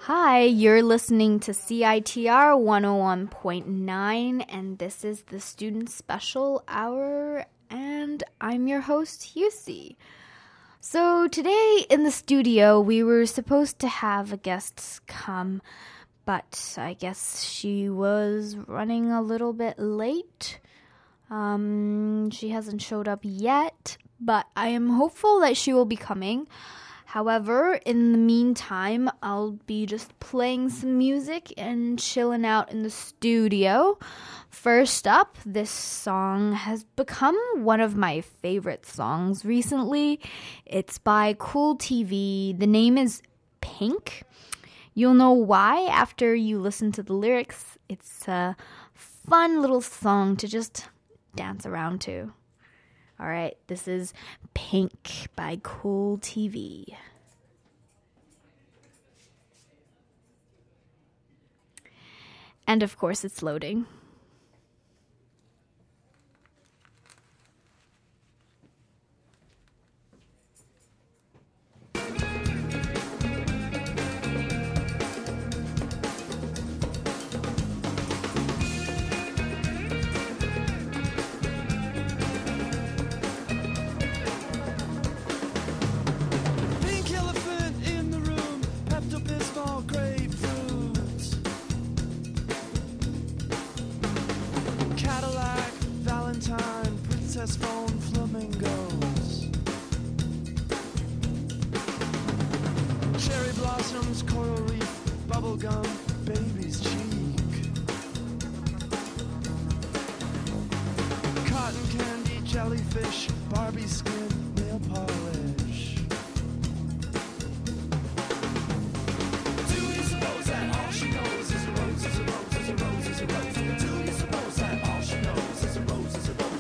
Hi, you're listening to CITR 101.9, and this is the Student Special Hour, and I'm your host, Yusi. So today in the studio, we were supposed to have a guest come, but I guess she was running a little bit late. She hasn't showed up yet, but I am hopeful that she will be coming. However, in the meantime, I'll be just playing some music and chilling out in the studio. First up, this song has become one of my favorite songs recently. It's by Cool TV. The name is Pink. You'll know why after you listen to the lyrics. It's a fun little song to just dance around to. All right, this is Pink by Cool TV. And of course, it's loading. Phone flamingos, cherry blossoms, coral reef, bubblegum, baby's cheek, cotton candy, jellyfish, Barbie skin, nail polish. Do you suppose that all she knows is a rose, is a rose, is a rose, is a rose? Do you suppose that all she knows is a rose, is a rose?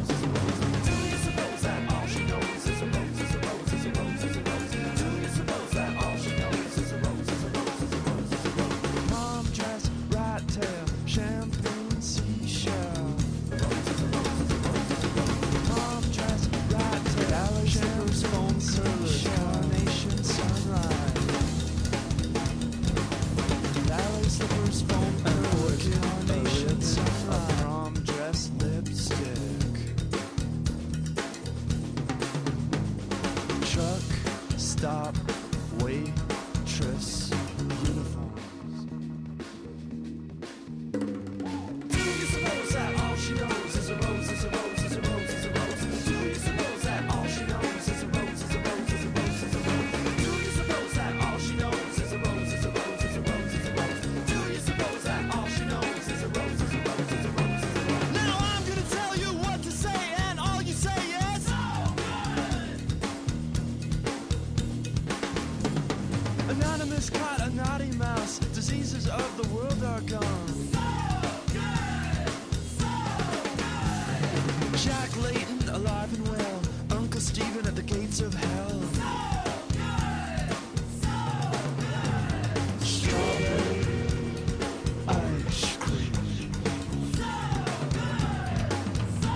Stop, waitress, uniforms. Do you suppose that all she knows is a rose, is a rose, is a rose, is a rose? Do you suppose that all she knows is a rose, is a rose, is a rose, is a rose? Do you suppose that all she knows is a rose, is a rose, is a rose, is a rose? Do you suppose that all she knows is a rose, is a rose, is a rose, is a rose? Now I'm gonna tell you what to say, and all you say is so good. Anonymous caught a naughty mouse. Diseases of the world are gone. So good! So good! Jack Layton alive and well. Uncle Stephen at the gates of hell. So good! So good! Strawberry ice cream. So good! So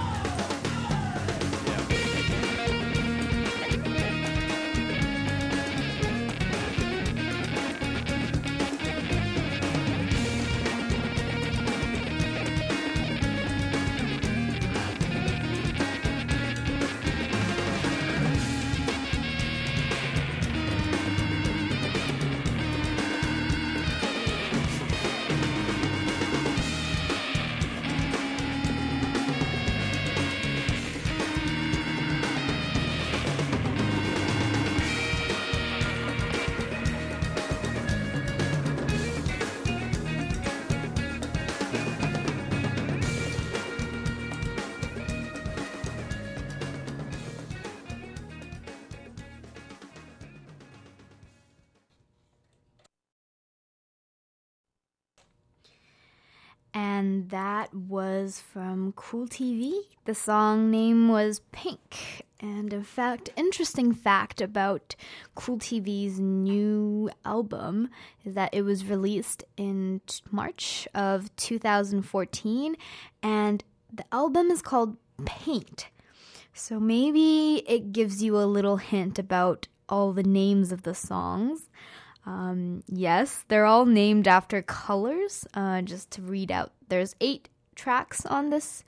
And that was from Cool TV. The song name was Pink. And in fact, interesting fact about Cool TV's new album is that it was released in March of 2014. And the album is called Paint. So maybe it gives you a little hint about all the names of the songs. Yes, they're all named after colors. Just to read out, there's 8 tracks on this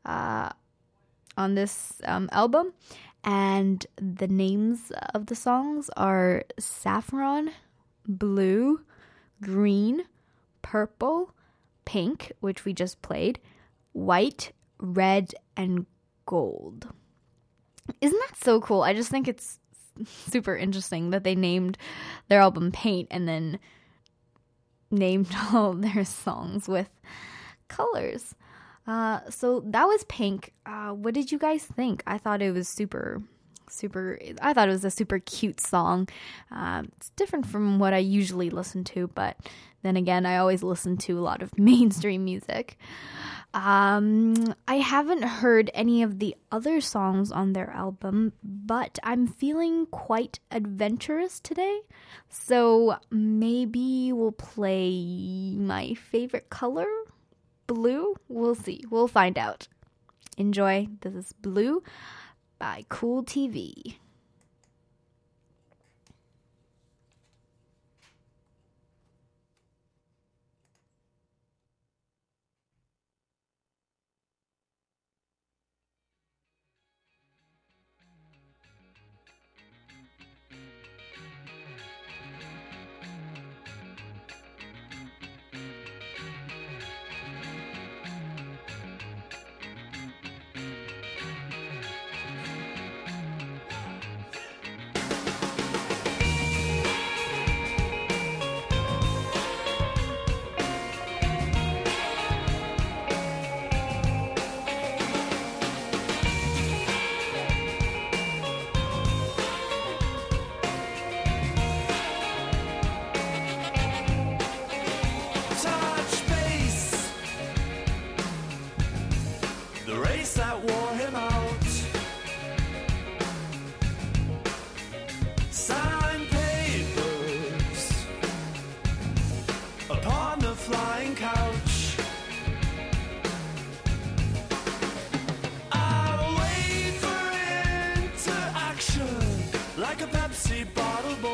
album, and the names of the songs are Saffron, Blue, Green, Purple, Pink, which we just played, White, Red, and Gold. Isn't that so cool? I just think it's super interesting that they named their album Paint and then named all their songs with colors. So that was Pink. What did you guys think? I thought it was I thought it was a super cute song. It's different from what I usually listen to, but then again, I always listen to a lot of mainstream music. I haven't heard any of the other songs on their album, but I'm feeling quite adventurous today. So maybe we'll play my favorite color, blue. We'll see. We'll find out. Enjoy. This is Blue by Cool TV. Touch base, the race that wore him out. Sign papers upon the flying couch. I wait for interaction like a Pepsi bottle boy.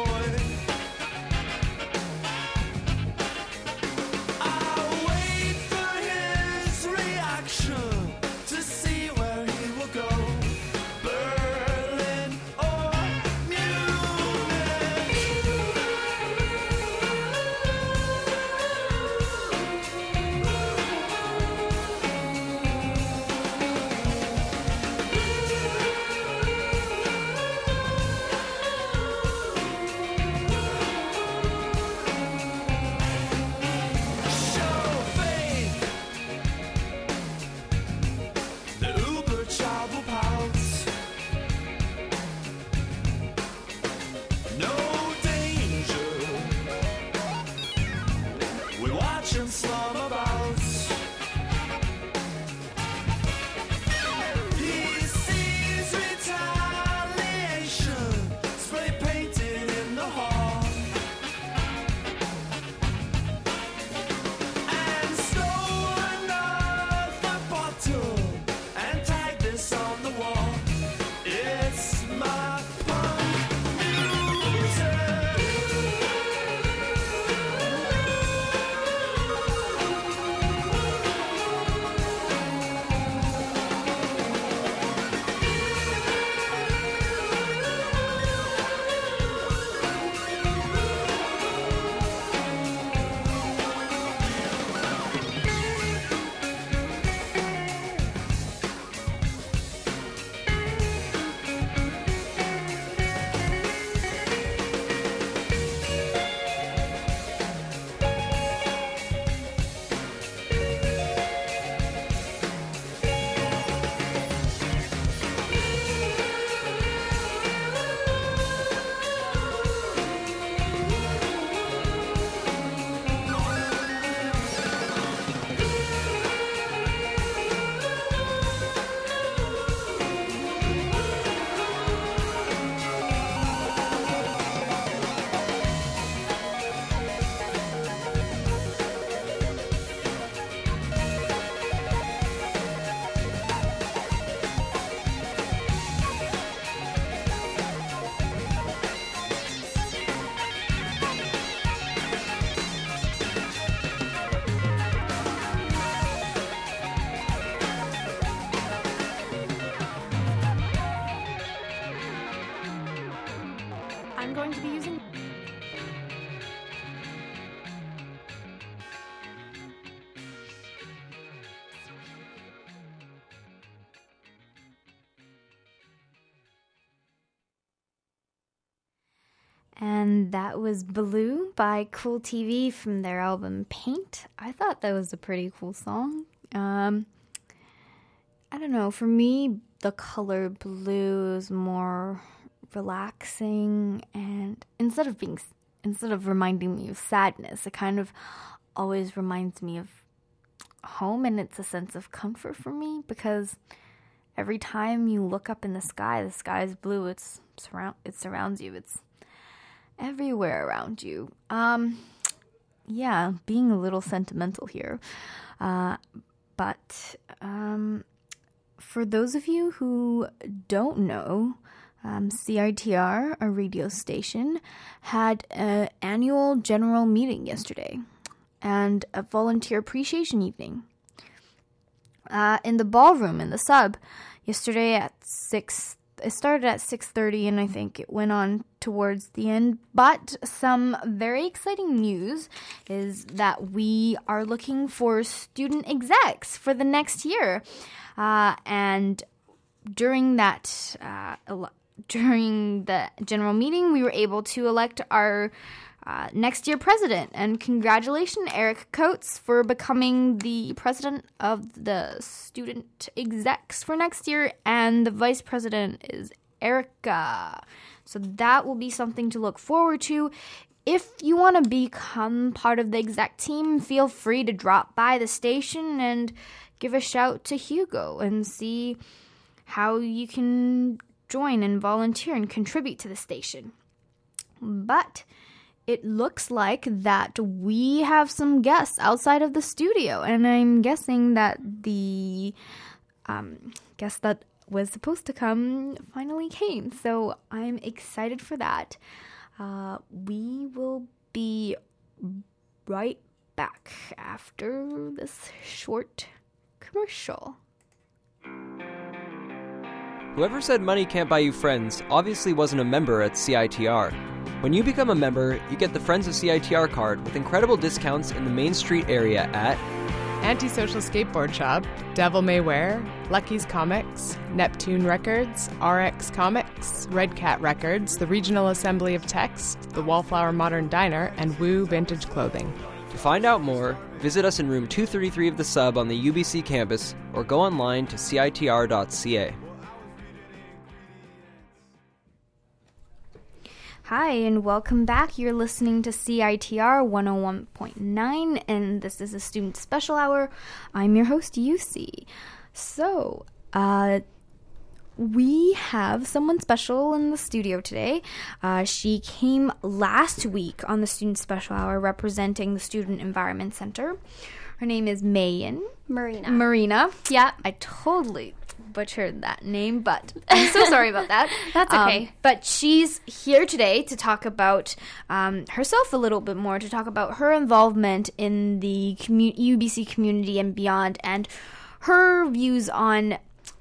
And that was Blue by Cool TV from their album Paint. I thought that was a pretty cool song. I don't know, for me, the color blue is more relaxing, and instead of reminding me of sadness, it kind of always reminds me of home, and it's a sense of comfort for me, because every time you look up in the sky is blue. It surrounds you. It's everywhere around you. Yeah, being a little sentimental here. But for those of you who don't know, CITR, a radio station, had an annual general meeting yesterday and a volunteer appreciation evening in the ballroom in the sub yesterday at 6. It started at 6:30, and I think it went on towards the end. But some very exciting news is that we are looking for student execs for the next year. And during that, during the general meeting, we were able to elect our next year president. And congratulations, Eric Coates, for becoming the president of the student execs for next year. And the vice president is Erica. So that will be something to look forward to. If you want to become part of the exec team, feel free to drop by the station and give a shout to Hugo and see how you can join and volunteer and contribute to the station. But it looks like that we have some guests outside of the studio, and I'm guessing that the guest that was supposed to come finally came. So I'm excited for that. We will be right back after this short commercial. Whoever said money can't buy you friends obviously wasn't a member at CITR. When you become a member, you get the Friends of CITR card with incredible discounts in the Main Street area at Antisocial Skateboard Shop, Devil May Wear, Lucky's Comics, Neptune Records, RX Comics, Red Cat Records, the Regional Assembly of Text, the Wallflower Modern Diner, and Woo Vintage Clothing. To find out more, visit us in room 233 of the sub on the UBC campus or go online to citr.ca. Hi, and welcome back. You're listening to CITR 101.9, and this is a student special hour. I'm your host, UC. So, we have someone special in the studio today. She came last week on the student special hour representing the Student Environment Center. Her name is Marina. Yeah, I totally butchered that name, but I'm so sorry about that. That's okay. But she's here today to talk about herself a little bit more, to talk about her involvement in the UBC community and beyond, and her views on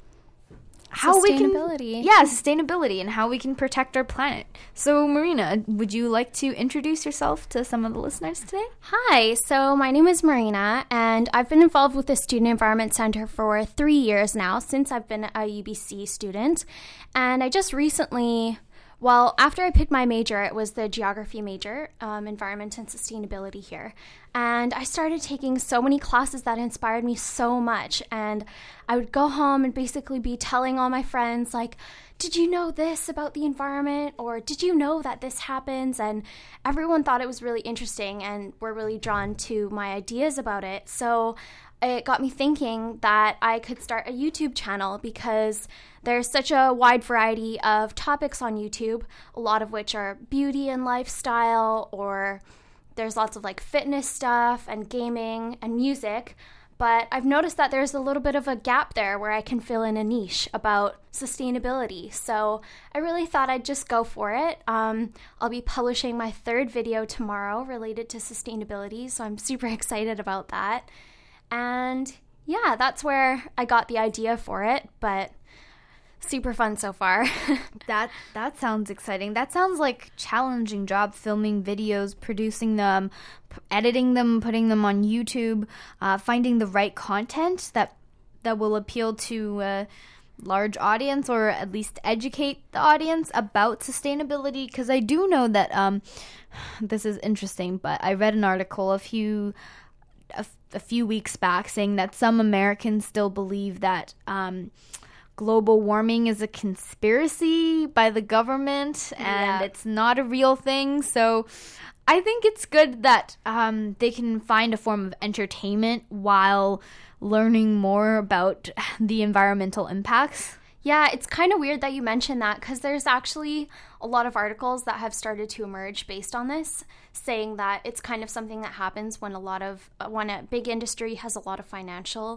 how sustainability and how we can protect our planet. So, Marina, would you like to introduce yourself to some of the listeners today? Hi, so my name is Marina, and I've been involved with the Student Environment Center for 3 years now, since I've been a UBC student. And I just recently, after I picked my major, it was the geography major, environment and sustainability here. And I started taking so many classes that inspired me so much. And I would go home and basically be telling all my friends, like, did you know this about the environment? Or did you know that this happens? And everyone thought it was really interesting and were really drawn to my ideas about it. So it got me thinking that I could start a YouTube channel, because there's such a wide variety of topics on YouTube, a lot of which are beauty and lifestyle, or there's lots of like fitness stuff and gaming and music. But I've noticed that there's a little bit of a gap there where I can fill in a niche about sustainability. So I really thought I'd just go for it. I'll be publishing my 3rd video tomorrow related to sustainability, so I'm super excited about that. And yeah, that's where I got the idea for it, but super fun so far. That sounds exciting. That sounds like a challenging job, filming videos, producing them, editing them, putting them on YouTube, finding the right content that will appeal to large audience, or at least educate the audience about sustainability? Because I do know that this is interesting, but I read an article a few weeks back saying that some Americans still believe that global warming is a conspiracy by the government and it's not a real thing. So I think it's good that they can find a form of entertainment while learning more about the environmental impacts. Yeah, it's kind of weird that you mentioned that, because there's actually a lot of articles that have started to emerge based on this, saying that it's kind of something that happens when a big industry has a lot of financial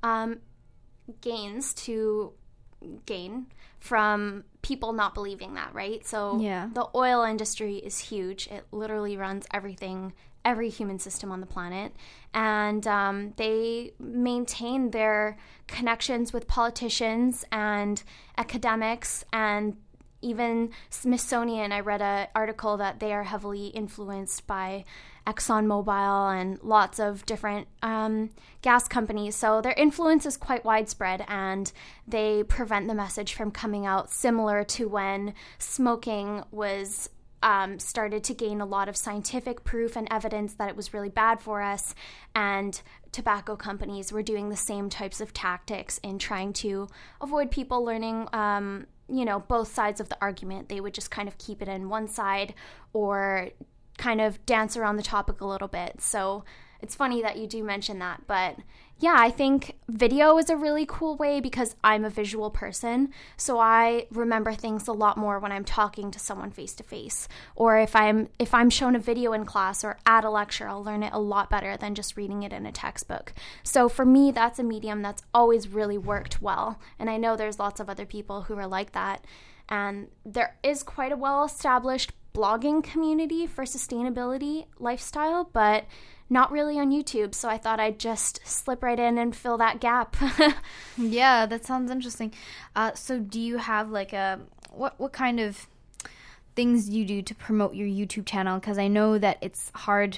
gains to gain from people not believing that, right? So the oil industry is huge. It literally runs every human system on the planet, and they maintain their connections with politicians and academics and even Smithsonian. I read an article that they are heavily influenced by ExxonMobil and lots of different gas companies. So their influence is quite widespread, and they prevent the message from coming out, similar to when smoking was started to gain a lot of scientific proof and evidence that it was really bad for us, and tobacco companies were doing the same types of tactics in trying to avoid people learning both sides of the argument. They would just kind of keep it in one side or kind of dance around the topic a little bit. So it's funny that you do mention that. But yeah, I think video is a really cool way, because I'm a visual person. So I remember things a lot more when I'm talking to someone face to face. Or if I'm shown a video in class or at a lecture, I'll learn it a lot better than just reading it in a textbook. So for me, that's a medium that's always really worked well. And I know there's lots of other people who are like that. And there is quite a well-established blogging community for sustainability lifestyle, but not really on YouTube. So I thought I'd just slip right in and fill that gap. Yeah, that sounds interesting. So do you have like what kind of things you do to promote your YouTube channel? Because I know that it's hard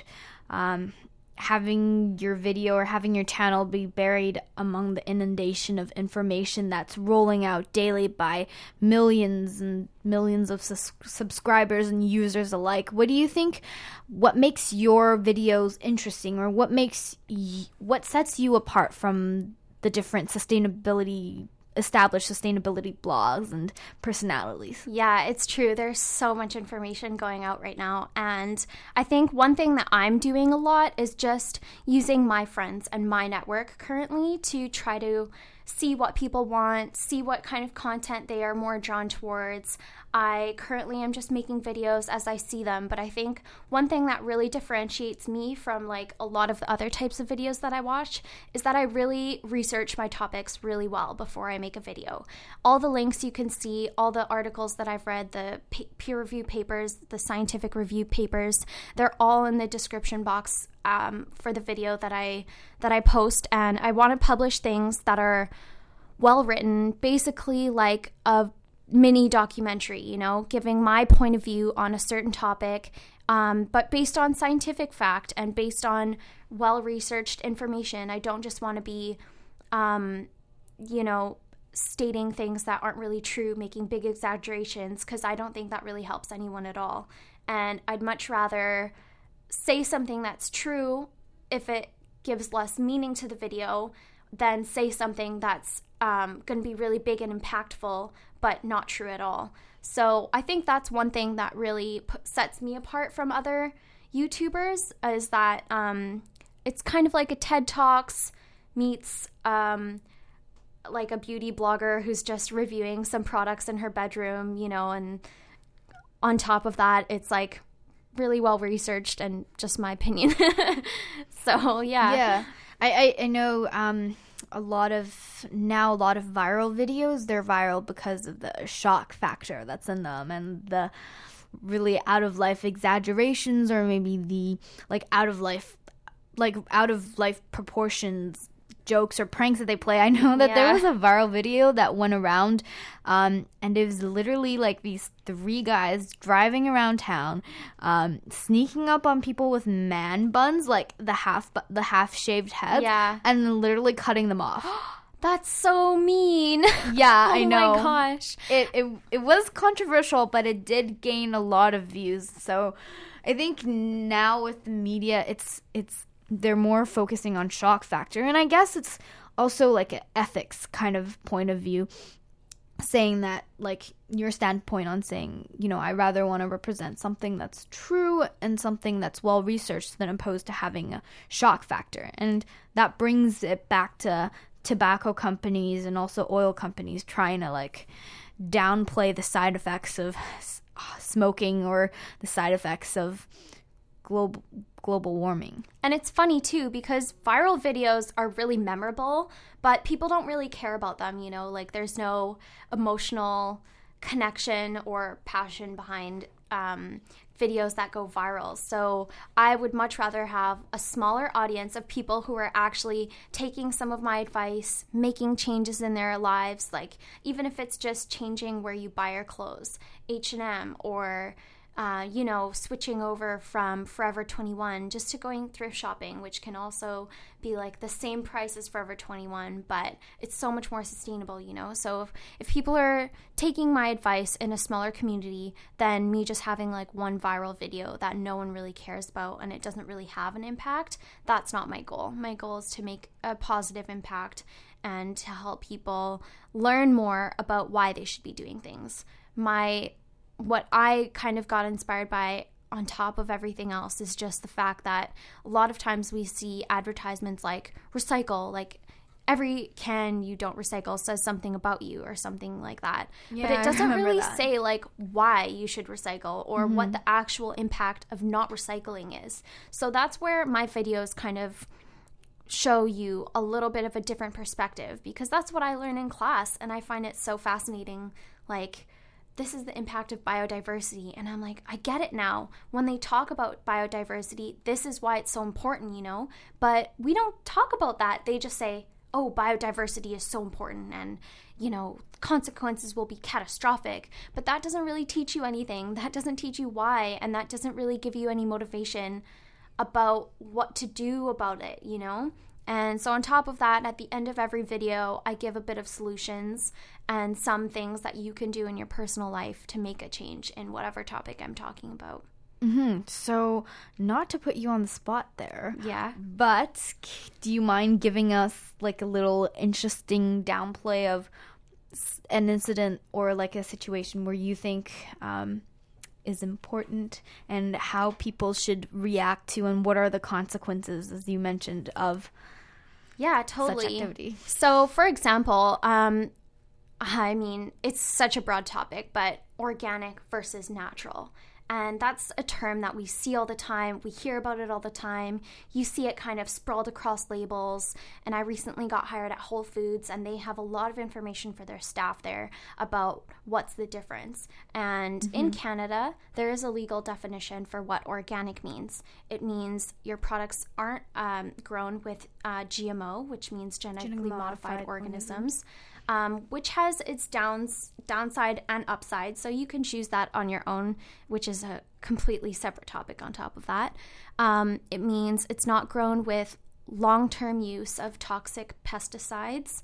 having your video or having your channel be buried among the inundation of information that's rolling out daily by millions and millions of subscribers and users alike. What do you think, what makes your videos interesting, or what sets you apart from the different established sustainability blogs and personalities? Yeah, it's true. There's so much information going out right now. And I think one thing that I'm doing a lot is just using my friends and my network currently to try to see what people want, see what kind of content they are more drawn towards. I currently am just making videos as I see them, but I think one thing that really differentiates me from like a lot of the other types of videos that I watch is that I really research my topics really well before I make a video. All the links you can see, all the articles that I've read, the peer review papers, the scientific review papers, they're all in the description box for the video that I post. And I want to publish things that are well written, basically like a mini documentary, giving my point of view on a certain topic, but based on scientific fact and based on well-researched information. I don't just want to be, stating things that aren't really true, making big exaggerations, because I don't think that really helps anyone at all. And I'd much rather say something that's true if it gives less meaning to the video than say something that's going to be really big and impactful but not true at all. So I think that's one thing that really sets me apart from other YouTubers, is that it's kind of like a TED Talks meets like a beauty blogger who's just reviewing some products in her bedroom, and on top of that, it's like really well researched and just my opinion. So yeah. I know a lot of viral videos, they're viral because of the shock factor that's in them and the really out of life exaggerations, or maybe the out of life proportions jokes or pranks that they play. I know that there was a viral video that went around, and it was literally like these three guys driving around town, sneaking up on people with man buns, like the half shaved heads, and literally cutting them off. That's so mean. Yeah, Oh I know. my gosh. It was controversial, but it did gain a lot of views. So I think now with the media, it's they're more focusing on shock factor, and I guess it's also like an ethics kind of point of view, saying that, like, your standpoint on saying, you know, I rather want to represent something that's true and something that's well researched than opposed to having a shock factor. And that brings it back to tobacco companies and also oil companies trying to, like, downplay the side effects of smoking or the side effects of global warming. And it's funny too, because viral videos are really memorable, but people don't really care about them, you know, like there's no emotional connection or passion behind videos that go viral. So I would much rather have a smaller audience of people who are actually taking some of my advice, making changes in their lives, like even if it's just changing where you buy your clothes, H&M, or you know, switching over from Forever 21 just to going thrift shopping, which can also be like the same price as Forever 21, but it's so much more sustainable, you know? So if people are taking my advice in a smaller community than me just having like one viral video that no one really cares about and it doesn't really have an impact, that's not my goal. My goal is to make a positive impact and to help people learn more about why they should be doing things. What I kind of got inspired by on top of everything else is just the fact that a lot of times we see advertisements like recycle, like every can you don't recycle says something about you or something like that. Yeah, but it doesn't really that. say like why you should recycle or what the actual impact of not recycling is. So that's where my videos kind of show you a little bit of a different perspective, because that's what I learn in class and I find it so fascinating. Like, this is the impact of biodiversity. And I'm like, I get it now. When they talk about biodiversity, this is why it's so important, you know? But we don't talk about that. They just say, oh, biodiversity is so important and, you know, consequences will be catastrophic. But that doesn't really teach you anything. That doesn't teach you why. And that doesn't really give you any motivation about what to do about it, you know? And so on top of that, at the end of every video, I give a bit of solutions and some things that you can do in your personal life to make a change in whatever topic I'm talking about. So, not to put you on the spot there. Yeah. But do you mind giving us like a little interesting downplay of an incident or like a situation where you think is important and how people should react to, and what are the consequences, as you mentioned, of totally. such activity? So, for example, I mean, it's such a broad topic, but organic versus natural. And that's a term that we see all the time. We hear about it all the time. You see it kind of sprawled across labels. And I recently got hired at Whole Foods, and they have a lot of information for their staff there about what's the difference. And in Canada, there is a legal definition for what organic means. It means your products aren't grown with GMO, which means genetically modified organisms. Which has its downside and upside, so you can choose that on your own, which is a completely separate topic on top of that. It means it's not grown with long-term use of toxic pesticides,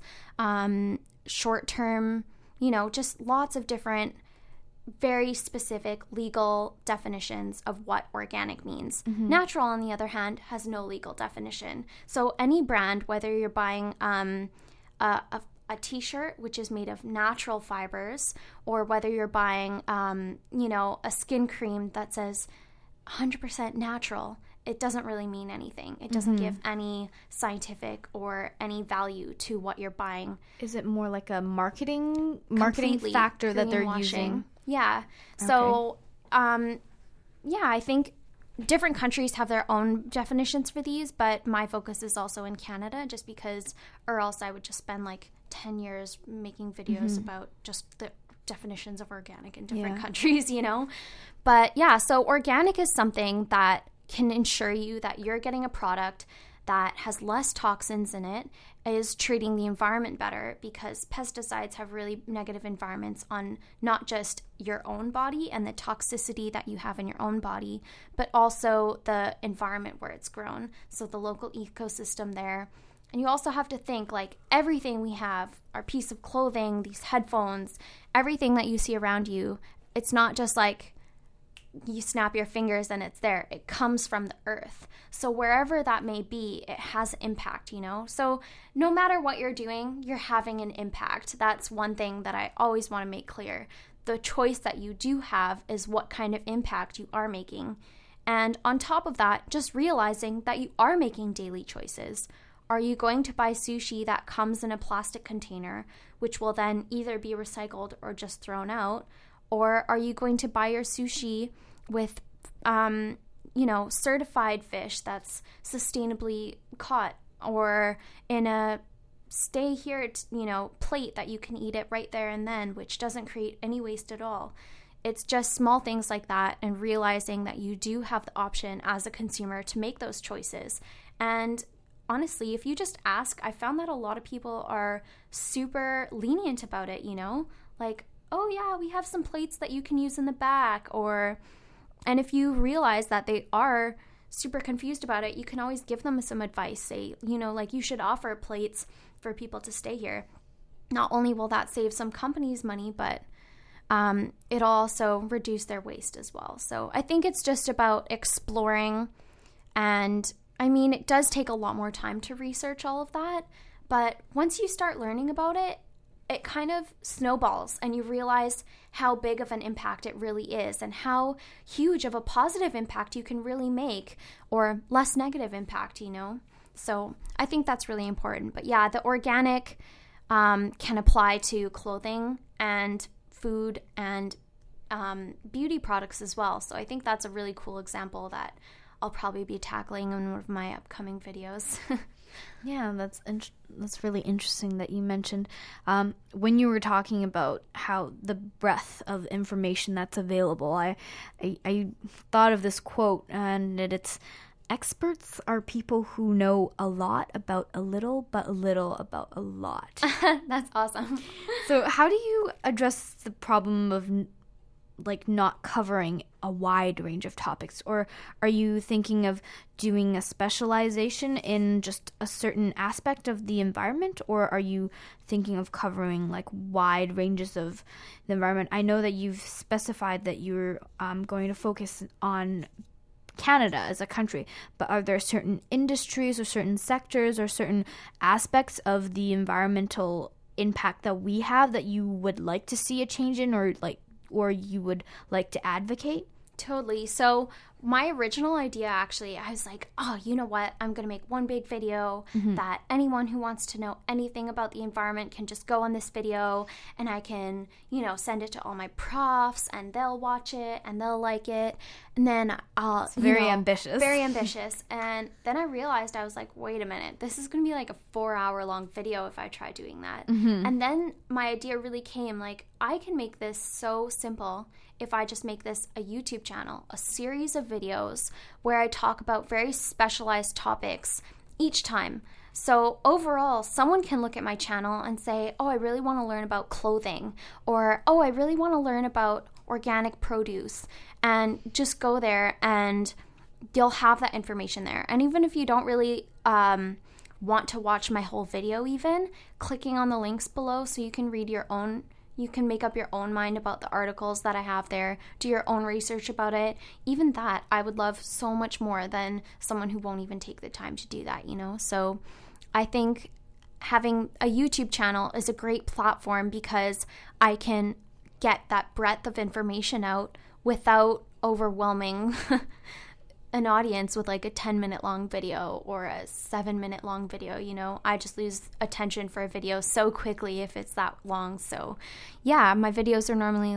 short-term, you know, just lots of different very specific legal definitions of what organic means. Natural, on the other hand, has no legal definition. So any brand, whether you're buying a t-shirt which is made of natural fibers, or whether you're buying you know, a skin cream that says 100% natural, it doesn't really mean anything. It doesn't give any scientific or any value to what you're buying. Is it more like a marketing Completely factor that they're greenwashing. using? Yeah. So yeah, I think different countries have their own definitions for these, but my focus is also in Canada, just because, or else I would just spend like 10 years making videos about just the definitions of organic in different countries, you know? But yeah, so organic is something that can ensure you that you're getting a product that has less toxins in it, is treating the environment better, because pesticides have really negative environments on not just your own body and the toxicity that you have in your own body, but also the environment where it's grown. So the local ecosystem there And you also have to think, like, everything we have, our piece of clothing, these headphones, everything that you see around you, it's not just like you snap your fingers and it's there. It comes from the earth. So wherever that may be, it has impact, you know? So no matter what you're doing, you're having an impact. That's one thing that I always want to make clear. The choice that you do have is what kind of impact you are making. And on top of that, just realizing that you are making daily choices. Are you going to buy sushi that comes in a plastic container, which will then either be recycled or just thrown out? Or are you going to buy your sushi with, certified fish that's sustainably caught, or in a stay here, plate that you can eat it right there and then, which doesn't create any waste at all? It's just small things like that, and realizing that you do have the option as a consumer to make those choices. And honestly, if you just ask, I found that a lot of people are super lenient about it, like, oh yeah, we have some plates that you can use in the back. And if you realize that they are super confused about it, you can always give them some advice. Say, like, you should offer plates for people to stay here. Not only will that save some companies money, but it'll also reduce their waste as well. So I think it's just about exploring. And I mean, it does take a lot more time to research all of that, but once you start learning about it, it kind of snowballs, and you realize how big of an impact it really is, and how huge of a positive impact you can really make, or less negative impact, So I think that's really important. But yeah, the organic can apply to clothing and food and beauty products as well. So I think that's a really cool example that I'll probably be tackling in one of my upcoming videos. Yeah, that's really interesting that you mentioned when you were talking about how the breadth of information that's available. I thought of this quote, and it's, experts are people who know a lot about a little, but a little about a lot. That's awesome. So how do you address the problem of not covering a wide range of topics? Or are you thinking of doing a specialization in just a certain aspect of the environment? Or are you thinking of covering wide ranges of the environment? I know that you've specified that you're going to focus on Canada as a country, but are there certain industries or certain sectors or certain aspects of the environmental impact that we have that you would like to see a change in, or you would like to advocate? Totally. So my original idea, actually, I was like, oh, you know what? I'm going to make one big video that anyone who wants to know anything about the environment can just go on this video, and I can, send it to all my profs, and they'll watch it and they'll like it. And then I'll... It's very ambitious. Very ambitious. And then I realized, I was like, wait a minute, this is going to be like a 4-hour-long video if I try doing that. And then my idea really came, I can make this so simple if I just make this a YouTube channel, a series of videos where I talk about very specialized topics each time. So overall, someone can look at my channel and say, oh, I really want to learn about clothing, or, oh, I really want to learn about organic produce, and just go there and you'll have that information there. And even if you don't really want to watch my whole video, even clicking on the links below so you can read your own, you can make up your own mind about the articles that I have there, do your own research about it. Even that, I would love so much more than someone who won't even take the time to do that, So I think having a YouTube channel is a great platform because I can get that breadth of information out without overwhelming an audience with a 10-minute long video or a 7-minute long video. I just lose attention for a video so quickly if it's that long. So yeah, my videos are normally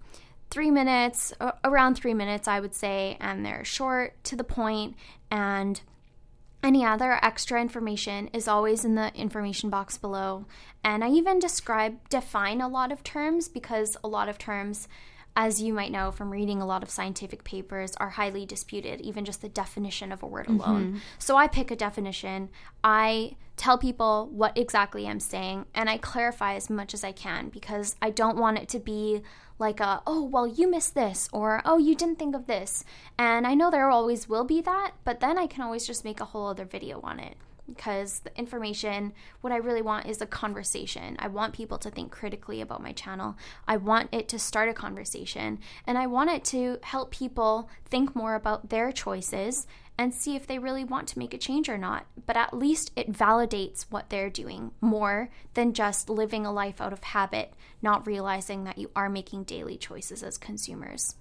3 minutes, around 3 minutes, I would say, and they're short, to the point, and any other extra information is always in the information box below. And I even define a lot of terms, because a lot of terms, as you might know from reading a lot of scientific papers, are highly disputed, even just the definition of a word alone. So I pick a definition, I tell people what exactly I'm saying, and I clarify as much as I can, because I don't want it to be oh, well, you missed this, or, oh, you didn't think of this. And I know there always will be that, but then I can always just make a whole other video on it. because the information, what I really want is a conversation. I want people to think critically about my channel. I want it to start a conversation, and I want it to help people think more about their choices and see if they really want to make a change or not. But at least it validates what they're doing more than just living a life out of habit, not realizing that you are making daily choices as consumers.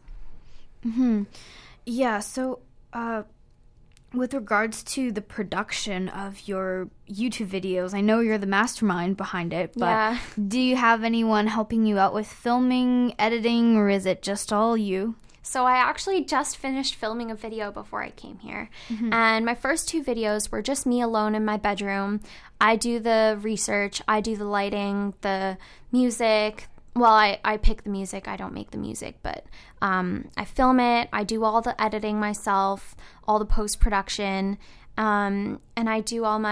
Yeah, so with regards to the production of your YouTube videos, I know you're the mastermind behind it, but do you have anyone helping you out with filming, editing, or is it just all you? So I actually just finished filming a video before I came here. And my first 2 videos were just me alone in my bedroom. I do the research, I do the lighting, the music. Well, I pick the music, I don't make the music, but I film it, I do all the editing myself, all the post-production, and I do I'm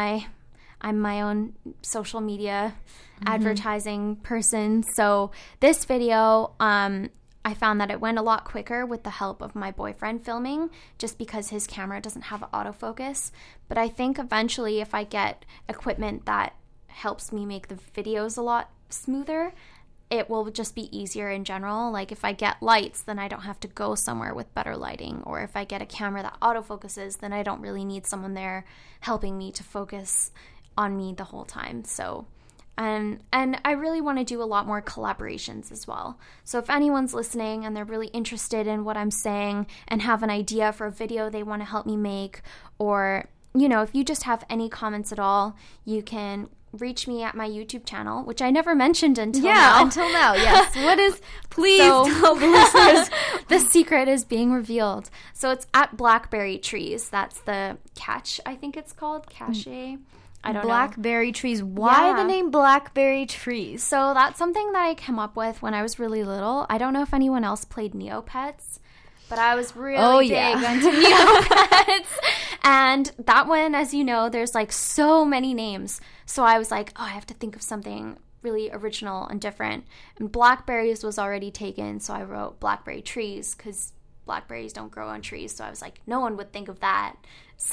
my own social media advertising person. So this video, I found that it went a lot quicker with the help of my boyfriend filming, just because his camera doesn't have autofocus. But I think eventually if I get equipment that helps me make the videos a lot smoother, it will just be easier in general. Like if I get lights, then I don't have to go somewhere with better lighting. Or if I get a camera that autofocuses, then I don't really need someone there helping me to focus on me the whole time. So and I really want to do a lot more collaborations as well. So if anyone's listening and they're really interested in what I'm saying and have an idea for a video they want to help me make, or, you know, if you just have any comments at all, you can reach me at my YouTube channel, which I never mentioned until now. Until now, yes. What is, please tell the listeners. The secret is being revealed. So it's at Blackberry Trees. That's the catch, I think it's called, cache. I don't know. Blackberry Trees. Why the name Blackberry Trees? So that's something that I came up with when I was really little. I don't know if anyone else played Neopets, but I was really big into Neopets. And that one, as you know, there's like so many names. So I was like, I have to think of something really original and different. And blackberries was already taken, so I wrote Blackberry Trees because blackberries don't grow on trees. So I was like, no one would think of that. So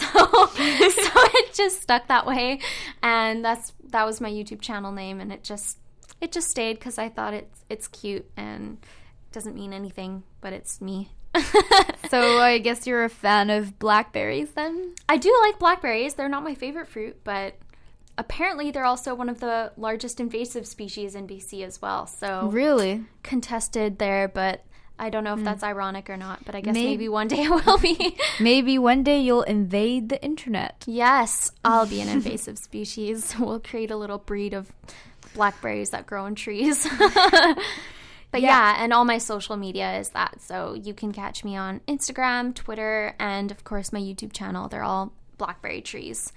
it just stuck that way, and that was my YouTube channel name, and it just stayed because I thought it's cute and doesn't mean anything, but it's me. So I guess you're a fan of blackberries then? I do like blackberries. They're not my favorite fruit, but apparently they're also one of the largest invasive species in BC as well. So really contested there, but I don't know if that's ironic or not, but I guess maybe one day it will be. Maybe one day you'll invade the internet. Yes, I'll be an invasive species. We'll create a little breed of blackberries that grow on trees. But yeah, and all my social media is that. So you can catch me on Instagram, Twitter, and of course my YouTube channel. They're all Blackberry Trees.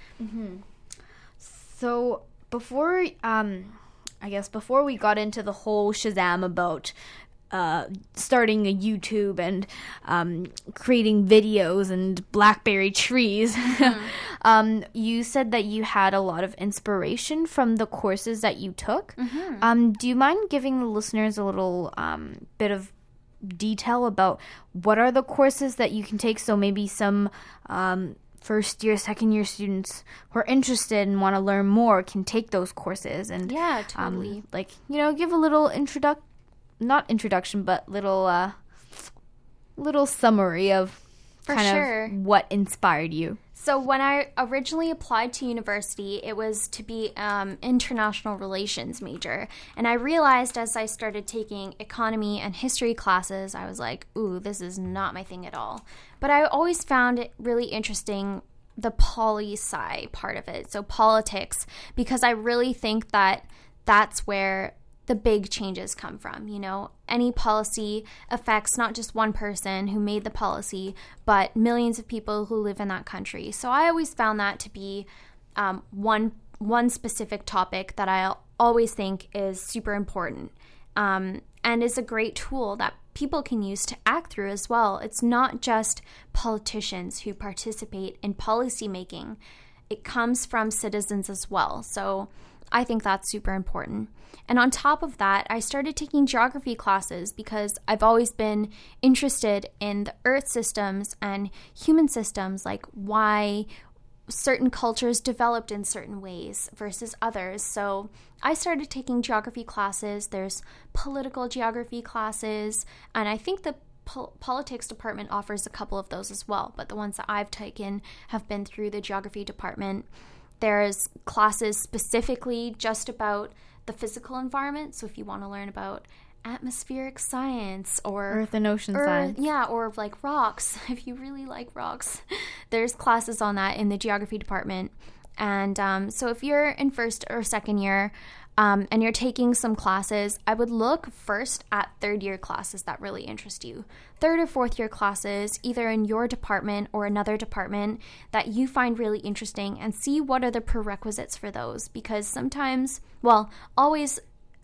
So before we got into the whole Shazam about starting a YouTube and creating videos and Blackberry Trees, you said that you had a lot of inspiration from the courses that you took. Do you mind giving the listeners a little bit of detail about what are the courses that you can take, so maybe some first year, second year students who are interested and want to learn more can take those courses? And yeah, totally. Give a little not introduction, but little summary of of what inspired you. So when I originally applied to university, it was to be international relations major. And I realized as I started taking economy and history classes, I was like, ooh, this is not my thing at all. But I always found it really interesting, the poli-sci part of it, so politics, because I really think that that's where the big changes come from. You know, any policy affects not just one person who made the policy, but millions of people who live in that country. So I always found that to be one specific topic that I always think is super important, and is a great tool that people can use to act through as well. It's not just politicians who participate in policy making. It comes from citizens as well. So I think that's super important. And on top of that, I started taking geography classes because I've always been interested in the Earth systems and human systems, like why certain cultures developed in certain ways versus others. So I started taking geography classes. There's political geography classes, and I think the politics department offers a couple of those as well, but the ones that I've taken have been through the geography department. There's classes specifically just about the physical environment, so if you want to learn about atmospheric science or Earth and ocean science. Yeah, or like rocks, if you really like rocks. There's classes on that in the geography department. And so if you're in first or second year and you're taking some classes, I would look first at third year classes that really interest you. Third or fourth year classes, either in your department or another department that you find really interesting, and see what are the prerequisites for those. Because sometimes, well, always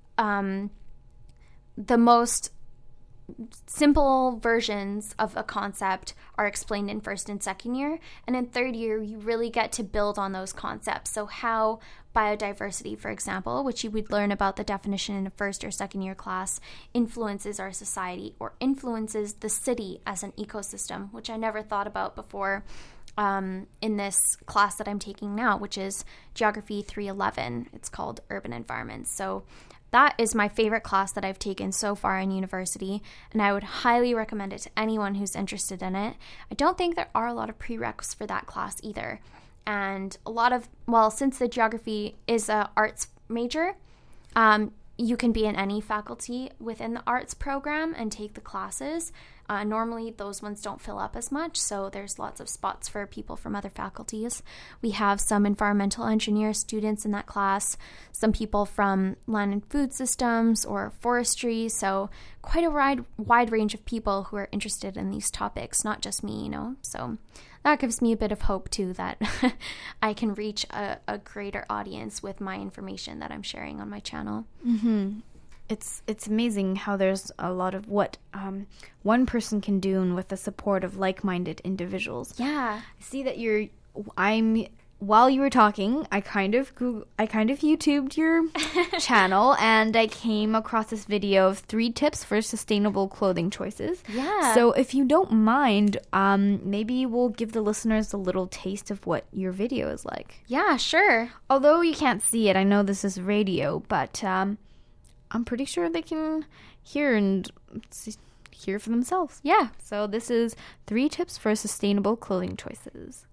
the most simple versions of a concept are explained in first and second year, and in third year you really get to build on those concepts. So how biodiversity, for example, which you would learn about the definition in a first or second year class, influences our society or influences the city as an ecosystem, which I never thought about before in this class that I'm taking now, which is Geography 311. It's called Urban Environments. So that is my favorite class that I've taken so far in university, and I would highly recommend it to anyone who's interested in it. I don't think there are a lot of prereqs for that class either. And a lot of, well, since the geography is an arts major, you can be in any faculty within the arts program and take the classes. Normally, those ones don't fill up as much, so there's lots of spots for people from other faculties. We have some environmental engineer students in that class, some people from land and food systems or forestry, so quite a wide range of people who are interested in these topics, not just me, you know. So that gives me a bit of hope, too, that I can reach a greater audience with my information that I'm sharing on my channel. Mm-hmm. It's amazing how there's a lot of what one person can do, and with the support of like-minded individuals. Yeah. I see that while you were talking, I kind of YouTubed your channel, and I came across this video of 3 tips for sustainable clothing choices. Yeah. So if you don't mind, maybe we'll give the listeners a little taste of what your video is like. Yeah, sure. Although you can't see it, I know this is radio, but I'm pretty sure they can hear for themselves. Yeah. So this is 3 tips for sustainable clothing choices.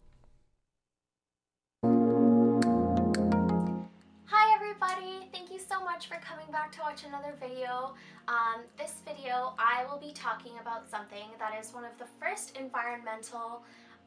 Hi everybody, thank you so much for coming back to watch another video. This video I will be talking about something that is one of the first environmental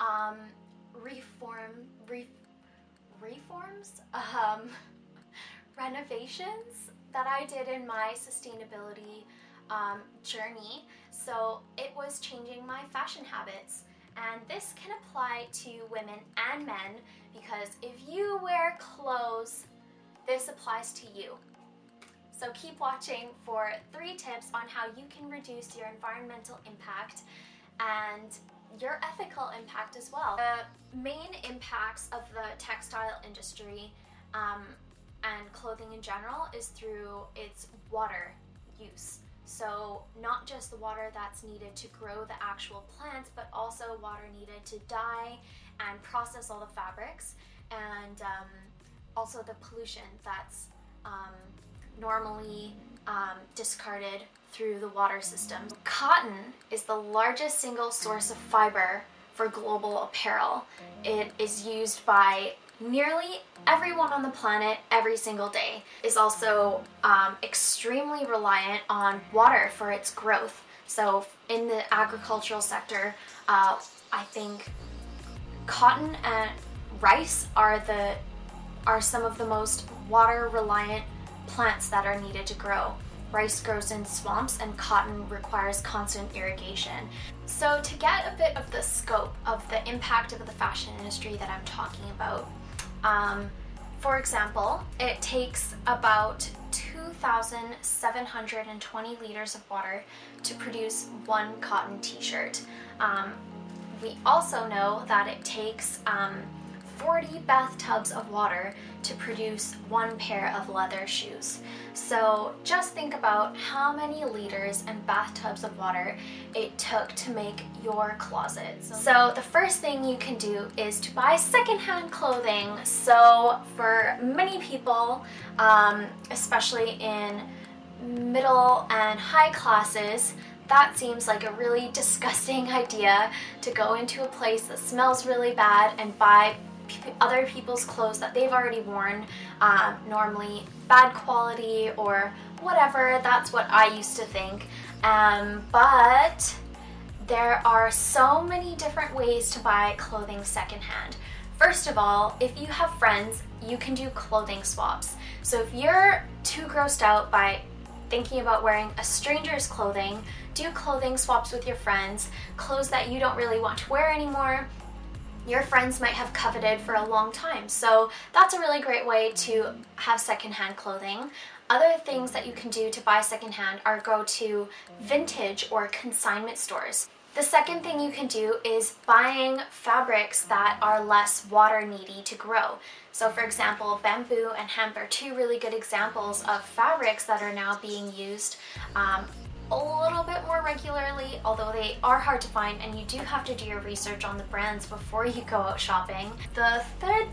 renovations that I did in my sustainability journey. So it was changing my fashion habits, and this can apply to women and men, because if you wear clothes, this applies to you. So keep watching for 3 tips on how you can reduce your environmental impact and your ethical impact as well. The main impacts of the textile industry and clothing in general is through its water use. So not just the water that's needed to grow the actual plants, but also water needed to dye and process all the fabrics, and also the pollution that's normally discarded through the water system. Cotton is the largest single source of fiber for global apparel. It is used by nearly everyone on the planet every single day. Is also extremely reliant on water for its growth. So in the agricultural sector, I think cotton and rice are some of the most water reliant plants that are needed to grow. Rice grows in swamps, and cotton requires constant irrigation. So to get a bit of the scope of the impact of the fashion industry that I'm talking about, for example, it takes about 2,720 liters of water to produce 1 cotton t-shirt. We also know that it takes 40 bathtubs of water to produce 1 pair of leather shoes. So just think about how many liters and bathtubs of water it took to make your closet. So the first thing you can do is to buy secondhand clothing. So for many people, especially in middle and high classes, that seems like a really disgusting idea, to go into a place that smells really bad and buy other people's clothes that they've already worn, normally bad quality or whatever. That's what I used to think. But there are so many different ways to buy clothing secondhand. First of all, if you have friends, you can do clothing swaps. So if you're too grossed out by thinking about wearing a stranger's clothing, do clothing swaps with your friends, clothes that you don't really want to wear anymore, your friends might have coveted for a long time. So that's a really great way to have secondhand clothing. Other things that you can do to buy secondhand are go to vintage or consignment stores. The second thing you can do is buying fabrics that are less water needy to grow. So for example, bamboo and hemp are 2 really good examples of fabrics that are now being used a little bit more regularly, although they are hard to find and you do have to do your research on the brands before you go out shopping. The third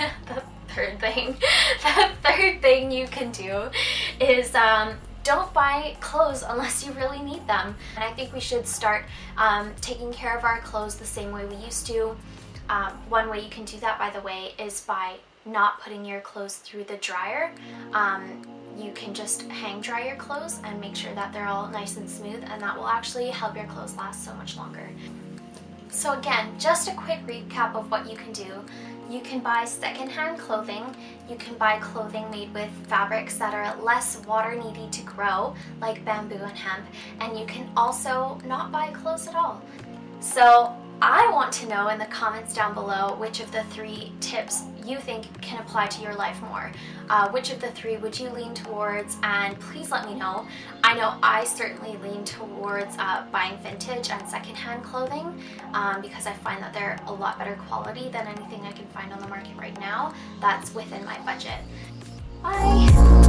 thing you can do is don't buy clothes unless you really need them. And I think we should start taking care of our clothes the same way we used to. One way you can do that, by the way, is by not putting your clothes through the dryer. You can just hang dry your clothes and make sure that they're all nice and smooth, and that will actually help your clothes last so much longer. So again, just a quick recap of what you can do. You can buy secondhand clothing, you can buy clothing made with fabrics that are less water needy to grow, like bamboo and hemp, and you can also not buy clothes at all. So I want to know in the comments down below which of the 3 tips you think can apply to your life more. Which of the 3 would you lean towards, and please let me know. I know I certainly lean towards buying vintage and secondhand clothing because I find that they're a lot better quality than anything I can find on the market right now that's within my budget. Bye!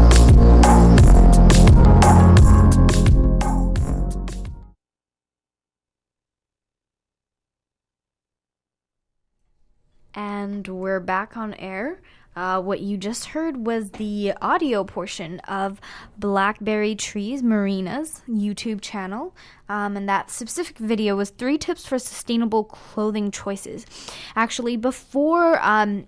And we're back on air. What you just heard was the audio portion of Blackberry Trees Marina's YouTube channel. And that specific video was 3 tips for sustainable clothing choices. Actually, before I've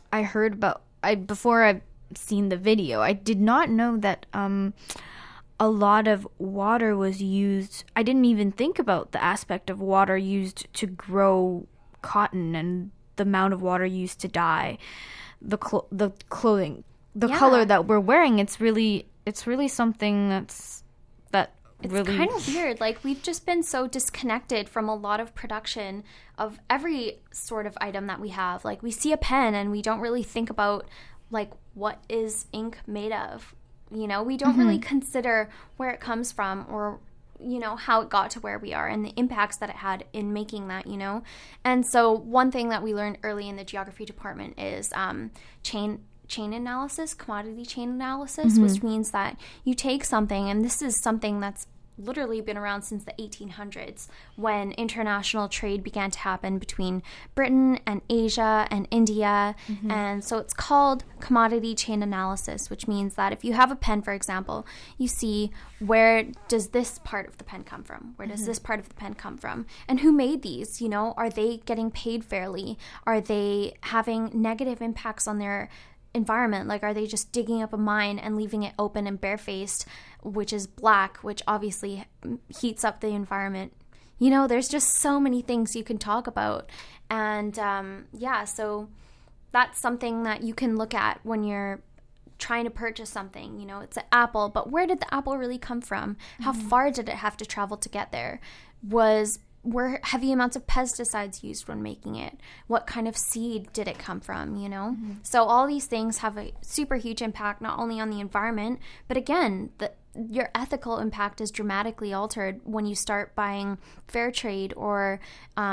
seen the video, I did not know that a lot of water was used. I didn't even think about the aspect of water used to grow cotton and the amount of water used to dye the clothing, color that we're wearing. It's really something it's kind of weird. Like, we've just been so disconnected from a lot of production of every sort of item that we have. Like, we see a pen and we don't really think about, like, what is ink made of? You know, we don't really consider where it comes from, or you know, how it got to where we are and the impacts that it had in making that, you know. And so one thing that we learned early in the geography department is chain analysis, commodity chain analysis, which means that you take something, and this is something that's literally been around since the 1800s, when international trade began to happen between Britain and Asia and India. And so it's called commodity chain analysis, which means that if you have a pen, for example, you see, where does this part of the pen come from? Where does this part of the pen come from? And who made these? You know, are they getting paid fairly? Are they having negative impacts on their environment? Like, are they just digging up a mine and leaving it open and barefaced, which is black, which obviously heats up the environment? You know, there's just so many things you can talk about. And so that's something that you can look at when you're trying to purchase something. You know, it's an apple, but where did the apple really come from? How far did it have to travel to get there? Were heavy amounts of pesticides used when making it? What kind of seed did it come from, you know? So all these things have a super huge impact, not only on the environment, but again, your ethical impact is dramatically altered when you start buying fair trade or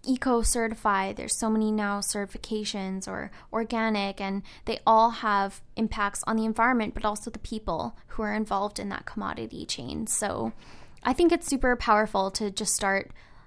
eco-certified. There's so many now certifications, or organic, and they all have impacts on the environment, but also the people who are involved in that commodity chain. So I think it's super powerful to just start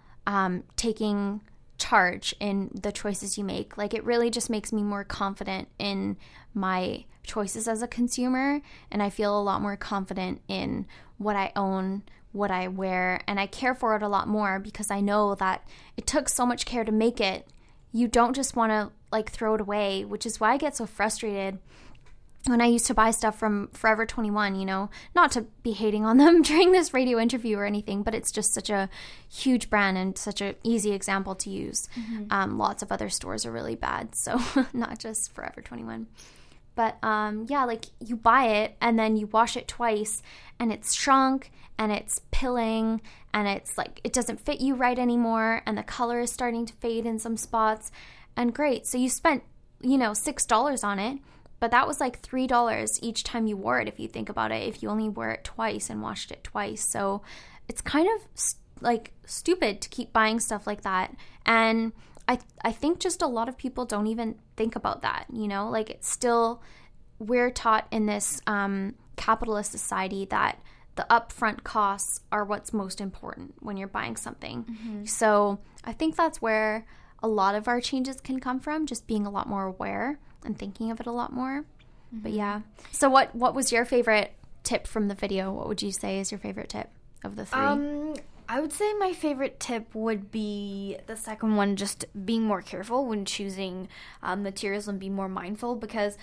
taking charge in the choices you make. Like, it really just makes me more confident in my choices as a consumer, and I feel a lot more confident in what I own, what I wear, and I care for it a lot more because I know that it took so much care to make it. You don't just want to like throw it away, which is why I get so frustrated when I used to buy stuff from Forever 21, you know, not to be hating on them during this radio interview or anything, but it's just such a huge brand and such an easy example to use. Lots of other stores are really bad, so not just Forever 21. But yeah, like you buy it and then you wash it twice and it's shrunk and it's pilling and it's like it doesn't fit you right anymore and the color is starting to fade in some spots. And great, so you spent, you know, $6 on it, but that was like $3 each time you wore it if you think about it, if you only wore it twice and washed it twice. So it's kind of like stupid to keep buying stuff like that. And I think just a lot of people don't even think about that, you know, like it's still, we're taught in this capitalist society that the upfront costs are what's most important when you're buying something. So I think that's where a lot of our changes can come from, just being a lot more aware and thinking of it a lot more. But yeah. So what was your favorite tip from the video? What would you say is your favorite tip of the three? I would say my favorite tip would be the second one, just being more careful when choosing materials and be more mindful, because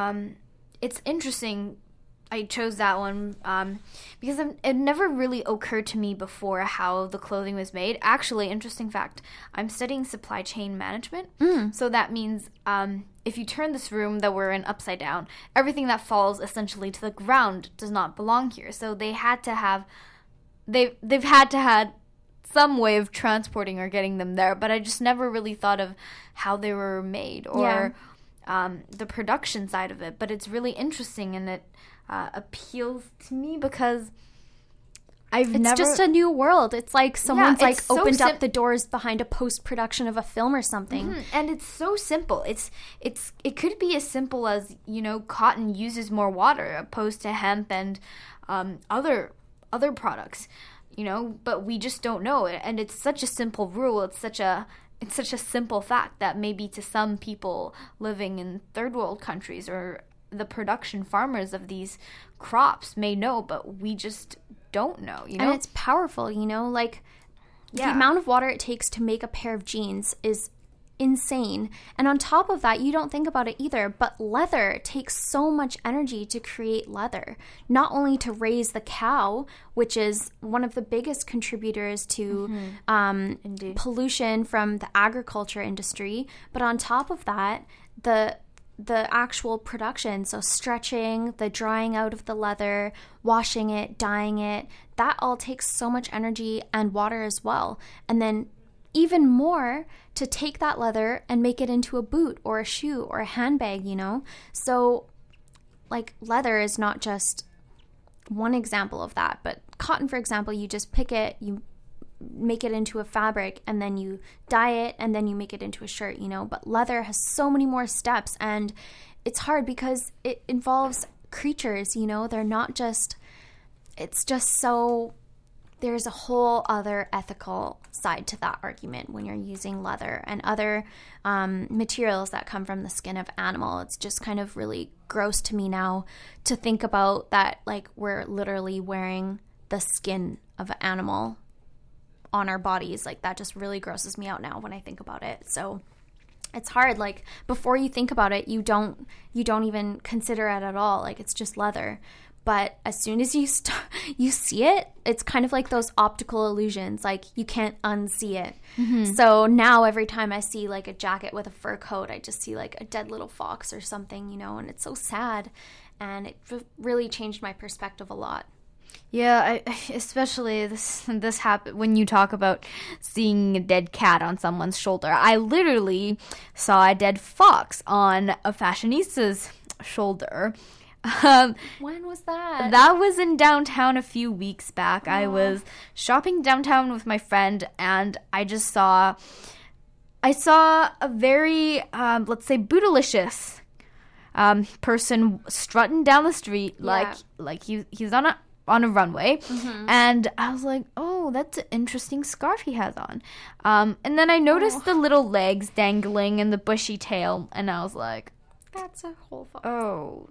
it's interesting. I chose that one because it never really occurred to me before how the clothing was made. Actually, interesting fact, I'm studying supply chain management. So that means if you turn this room that we're in upside down, everything that falls essentially to the ground does not belong here. So they had to have... They've had to have some way of transporting or getting them there, but I just never really thought of how they were made or the production side of it. But it's really interesting, and it appeals to me because it's just a new world. It's like someone's opened up the doors behind a post-production of a film or something. And it's so simple. It could be as simple as, you know, cotton uses more water opposed to hemp and other products, you know, but we just don't know it. And it's such a simple rule. It's such a simple fact that maybe to some people living in third world countries or the production farmers of these crops may know, but we just don't know, you know? And it's powerful, you know, like the amount of water it takes to make a pair of jeans is insane. And on top of that, you don't think about it either, but leather takes so much energy to create leather, not only to raise the cow, which is one of the biggest contributors to pollution from the agriculture industry, but on top of that, the actual production, so stretching, the drying out of the leather, washing it, dyeing it, that all takes so much energy and water as well. And then even more to take that leather and make it into a boot or a shoe or a handbag, you know? So, like, leather is not just one example of that, but cotton, for example, you just pick it, you make it into a fabric, and then you dye it, and then you make it into a shirt, you know? But leather has so many more steps, and it's hard because it involves creatures, you know? They're not just... It's just so... There's a whole other ethical side to that argument when you're using leather and other materials that come from the skin of animal. It's just kind of really gross to me now to think about that, like, we're literally wearing the skin of an animal on our bodies. Like, that just really grosses me out now when I think about it. So it's hard. Like, before you think about it, you don't even consider it at all. Like, it's just leather. But as soon as you see it, it's kind of like those optical illusions. Like, you can't unsee it. So now every time I see, like, a jacket with a fur coat, I just see, like, a dead little fox or something, you know, and it's so sad. And it really changed my perspective a lot. Yeah, especially this happened when you talk about seeing a dead cat on someone's shoulder. I literally saw a dead fox on a fashionista's shoulder. When was that? That was in downtown a few weeks back. I was shopping downtown with my friend, and I just saw I saw a very, let's say, bootylicious person strutting down the street like he's on a runway, and I was like, oh, that's an interesting scarf he has on. And then I noticed the little legs dangling and the bushy tail, and I was like, That's a whole fox. oh,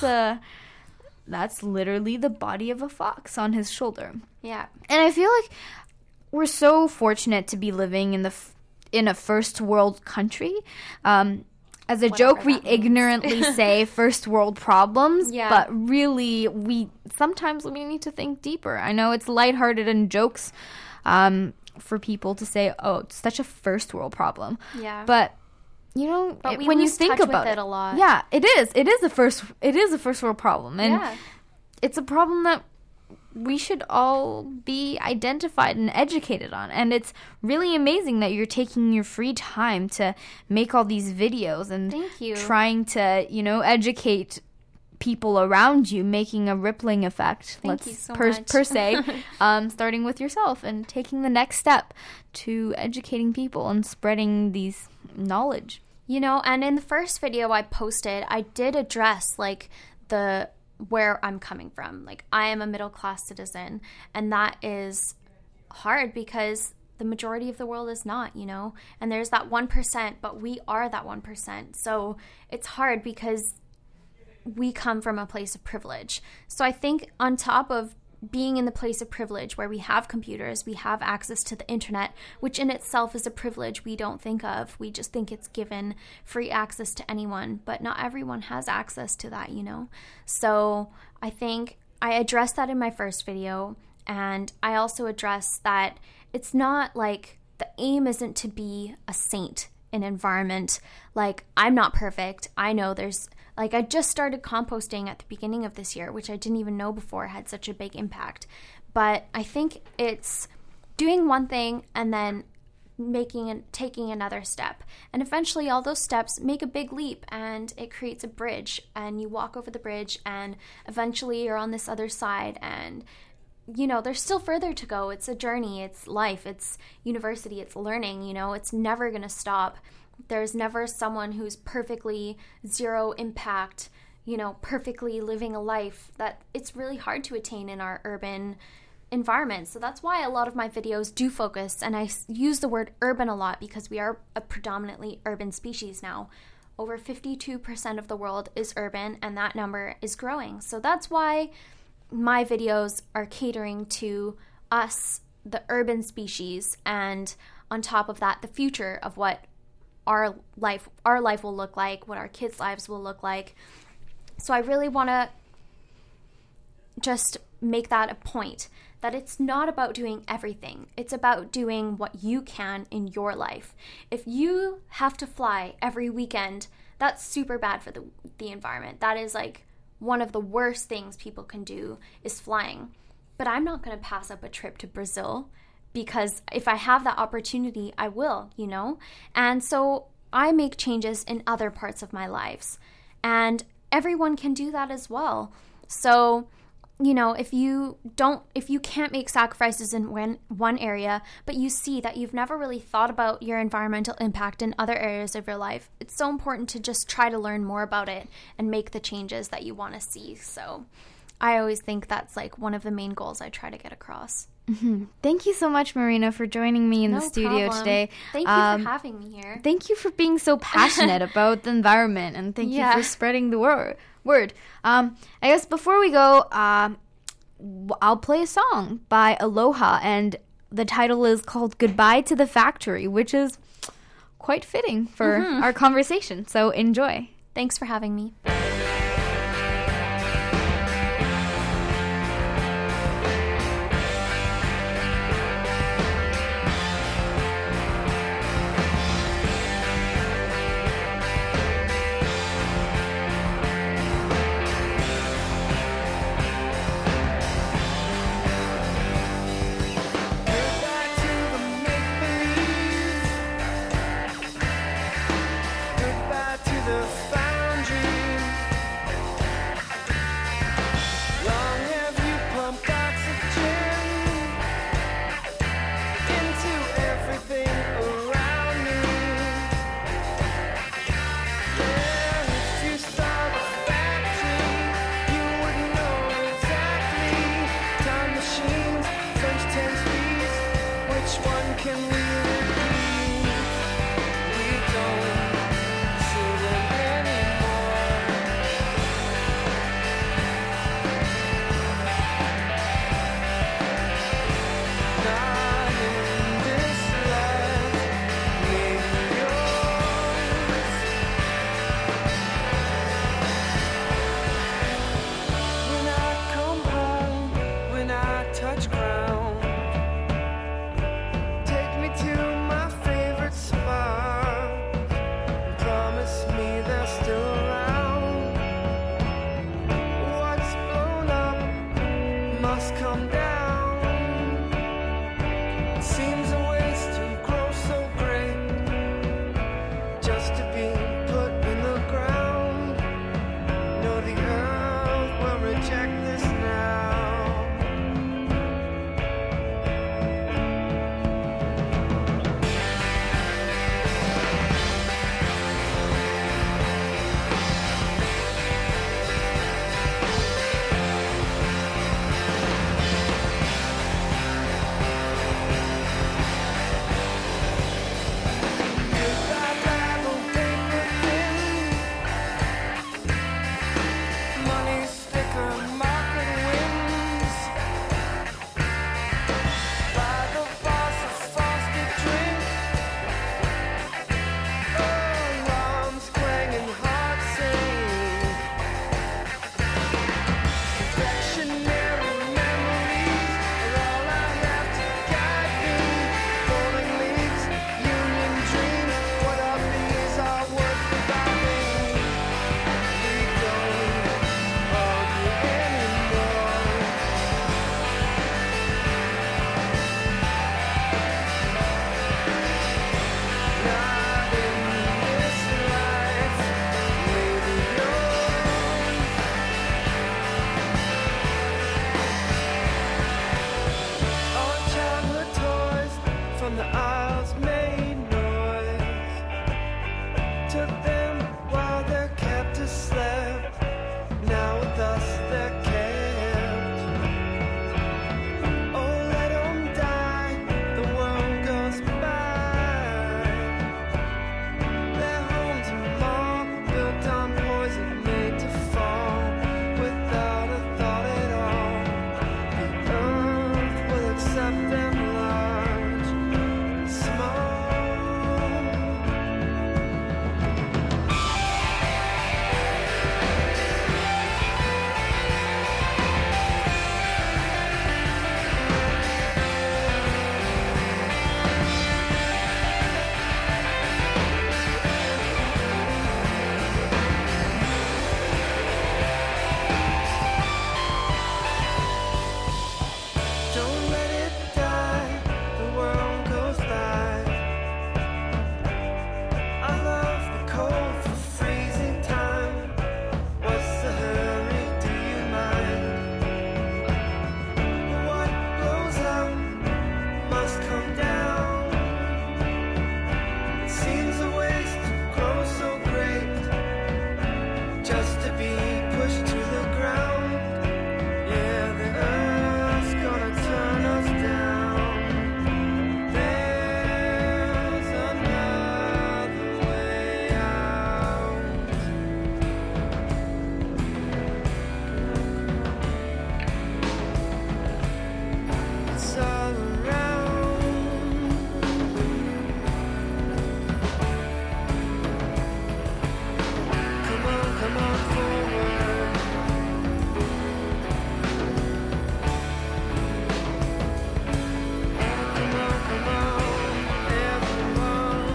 that's literally the body of a fox on his shoulder. Yeah. And I feel like we're so fortunate to be living in a first world country. As a joke, we ignorantly say first world problems, but really, sometimes we need to think deeper. I know it's lighthearted and jokes for people to say, "Oh, it's such a first world problem." Yeah. But you know, we when you lose think touch about with it a lot. yeah, it is. It is a first world problem, and it's a problem that we should all be identified and educated on. And it's really amazing that you're taking your free time to make all these videos and Thank you. trying to, educate people around you, making a rippling effect. Thank you so per much. se, starting with yourself and taking the next step to educating people and spreading these knowledge. And in the first video I posted, I did address where I'm coming from. Like, I am a middle-class citizen, and that is hard because the majority of the world is not, and there's that 1%, but we are that 1%. So it's hard because we come from a place of privilege. So I think on top of being in the place of privilege where we have computers, we have access to the internet, which in itself is a privilege we don't think of. We just think it's given free access to anyone, but not everyone has access to that, So I think I addressed that in my first video, and I also addressed that it's not like the aim isn't to be a saint in environment. Like, I'm not perfect. I know I just started composting at the beginning of this year, which I didn't even know before had such a big impact. But I think it's doing one thing and then taking another step. And eventually all those steps make a big leap, and it creates a bridge, and you walk over the bridge, and eventually you're on this other side, and there's still further to go. It's a journey, it's life, it's university, it's learning, it's never going to stop. There's never someone who's perfectly zero impact, perfectly living a life that it's really hard to attain in our urban environment. So that's why a lot of my videos do focus, and I use the word urban a lot because we are a predominantly urban species now. Over 52% of the world is urban, and that number is growing. So that's why my videos are catering to us, the urban species, and on top of that, the future of what our life will look like, what our kids' lives will look like. So I really want to just make that a point, that it's not about doing everything. It's about doing what you can in your life. If you have to fly every weekend, that's super bad for the environment. That is like one of the worst things people can do is flying. But I'm not going to pass up a trip to Brazil, because if I have that opportunity, I will, And so I make changes in other parts of my lives, and everyone can do that as well. So, if you can't make sacrifices in one area, but you see that you've never really thought about your environmental impact in other areas of your life, it's so important to just try to learn more about it and make the changes that you want to see. So I always think that's like one of the main goals I try to get across. Mm-hmm. Thank you so much, Marina, for joining me in the studio today. Thank you for having me here. Thank you for being so passionate about the environment, and thank you for spreading the word. I guess before we go, I'll play a song by Aloha, and the title is called Goodbye to the Factory, which is quite fitting for our conversation. So enjoy. Thanks for having me. Goodbye to the foundry. must come down. It seems a waste to grow so great, just to be put in the ground. No, the earth will reject this now. From the aisles made noise. Took them while their captors slept. Now with us they're kept. Oh, let them die, the world goes by. Their homes are mob, built on poison, made to fall without a thought at all. The earth will accept them large, small. Don't let it die, the world goes by. I love the cold for freezing time. What's the hurry, do you mind? What blows up must come down. It seems a waste to grow so great, just to be pushed to the ground. Yeah, the earth's gonna turn us down. There's another way out. It's all around. Come on forward. Come on, everyone.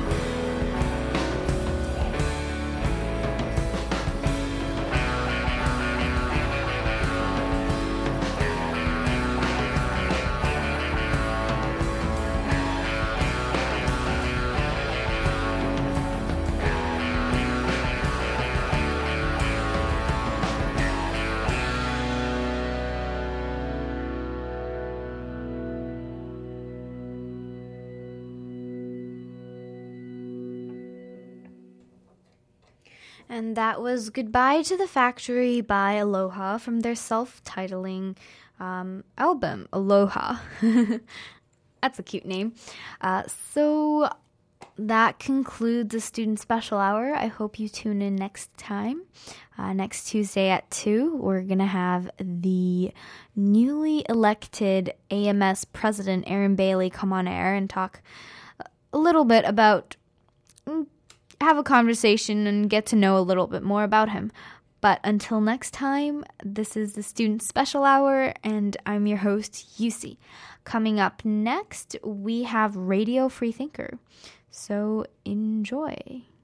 And that was Goodbye to the Factory by Aloha from their self-titling album, Aloha. That's a cute name. So that concludes the Student Special Hour. I hope you tune in next time. Next Tuesday at 2, we're going to have the newly elected AMS President, Aaron Bailey, come on air and talk a little bit about, have a conversation and get to know a little bit more about him. But until next time, this is the Student Special Hour, and I'm your host, Yusi. Coming up next, we have Radio Free Thinker. So enjoy.